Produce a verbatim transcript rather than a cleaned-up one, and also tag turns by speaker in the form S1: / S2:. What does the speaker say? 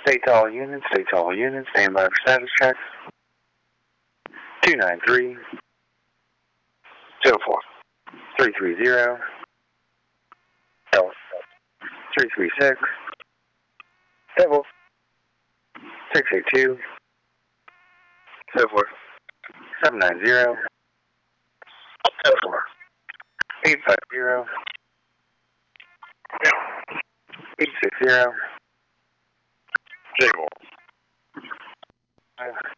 S1: Stay tall units, stay tall units, stand by for status checks. two nine three, zero four, three three zero, three three six, seven, six eight two, seven four, seven nine zero, seven four, eight five zero, eight six zero, zero.